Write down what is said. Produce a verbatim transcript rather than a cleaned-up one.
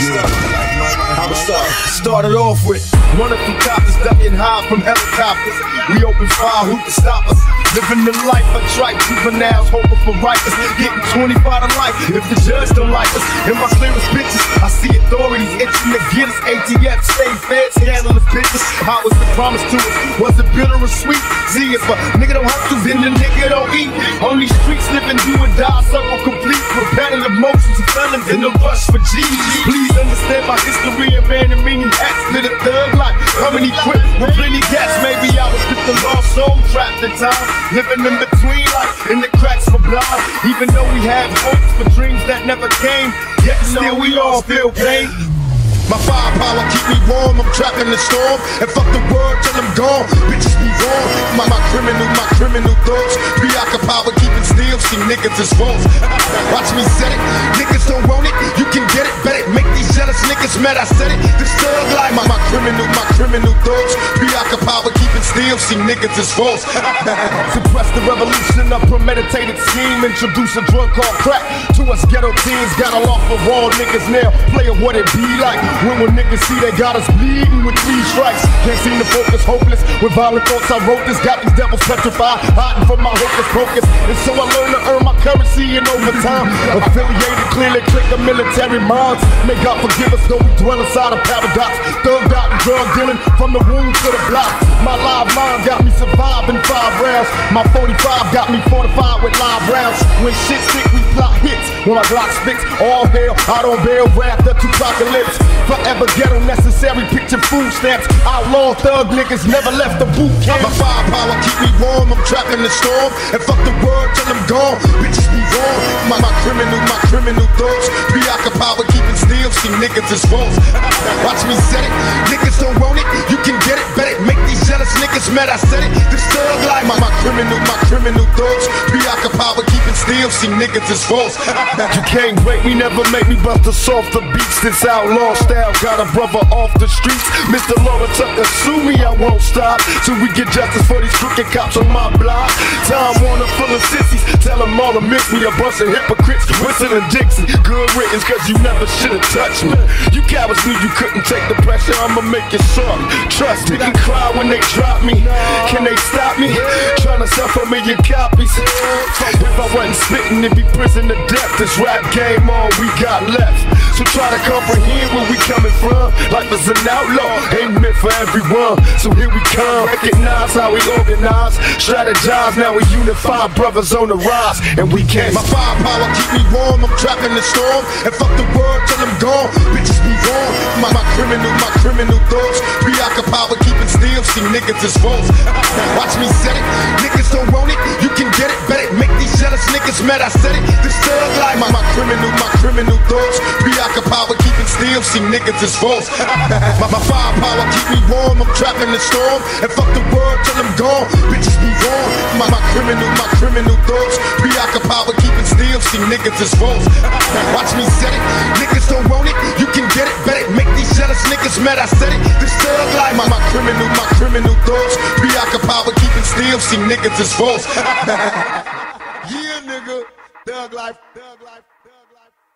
I was start, started off with running through coppers, ducking high from helicopters. We open fire, who can stop us? Living the life of tripe juveniles, hoping for righteous. Getting twenty-five to life if the judge don't like us. In my clearest pictures, I see authorities itching to get us. A T F, state feds, handling the pictures. How was the promise to us? Was it bitter or sweet? See, if a nigga don't hustle, then the nigga don't eat. On these streets, living do or die, circle complete. Repetitive motions of felons in the rush for G. Please understand my history and man and meaning hats. Lit a thug life, coming equipped with plenty gas. Maybe I was just a lost soul trapped in time, living in between life in the cracks of blind. Even though we have hopes for dreams that never came, yet still we all feel pain. My firepower keep me warm, I'm trapped in the storm. And fuck the world till I'm gone, bitches be wrong. My, my criminal, my criminal thoughts preoccupied with keeping still, see niggas is false. Watch me set it, niggas don't want it, you can get it, bet it. Make these jealous niggas mad, I said it. This thug life, my, my criminal, my criminal thoughts preoccupied with keeping still, see niggas is false. Suppress the revolution, a premeditated scheme. Introduce a drug called crack to us ghetto teens. Got a lot for raw niggas now, play of what it be like. When when niggas see they got us bleeding with three strikes. Can't seem to focus, hopeless with violent thoughts. I wrote this, got these devils petrified, hiding from my hocus pocus. And so I learned to earn my currency in overtime. Affiliated, clearly click the military minds. May God forgive us though we dwell inside a paradox. Thugged out and drug dealing from the womb to the block. My live mind got me surviving five rounds. My forty-five got me fortified with live rounds. When shit stick, we plot hits. When my Glock spits, all hell, out on bail, wrapped up to apocalypse. Forever ghetto necessary, picture food stamps. Outlaw thug niggas never left the boot camp. My firepower keep me warm, I'm trapped in the storm. And fuck the world till I'm gone, bitches be wrong. My, my criminal, my criminal thoughts preoccupied with keeping still, see niggas is false. Watch me set it, niggas don't want it, you can get it, bet it. Make these jealous niggas mad, I said it. This thug life, my, my criminal, my criminal thoughts preoccupied with keeping still, see niggas is false. You can't break me, never make me bust a softer beats. This outlaw style got a brother off the streets. Mister Laura Tucker, sue me, I won't stop till we get justice for these crooked cops on my block. Time Warner full of sissies, tell them all to miss me. A bunch of hypocrites, whistling Dixie. Good riddance, cause you never should've touched me. You cowards knew you couldn't take the pressure, I'ma make you sorry. Trust me, you cry when they drop me. Can they stop me? Trying to sell for million copies. If I wasn't spitting, it'd be prison to death. This rap game, all we got left. So try to comprehend where we coming from. Life is an outlaw, ain't meant for everyone. So here we come, recognize how we organize, strategize, now we unify, brothers on the rise, and we can't. My firepower keep me warm, I'm trapped in the storm. And fuck the world till I'm gone, bitches be wrong. My, my criminal, my criminal thoughts preoccupied with keeping still, see niggas is false. Watch me set it, niggas don't want it, you can get it, bet it. Make these jealous niggas mad, I said it. This thug life, my, my criminal, my criminal thoughts preoccupied with keeping still, see niggas is false. my, my firepower keep me warm, I'm trapped in the storm. And fuck the world till I'm gone, bitches be wrong. My, my criminal, my criminal thoughts preoccupied with keeping still, see niggas is false. Watch me set it, niggas don't want it, you can get it, bet it. Make these jealous niggas mad, I said it. This thug life, my, my criminal, my criminal thoughts preoccupied with keeping still, see niggas is false. Yeah, nigga, thug life, thug life, thug life.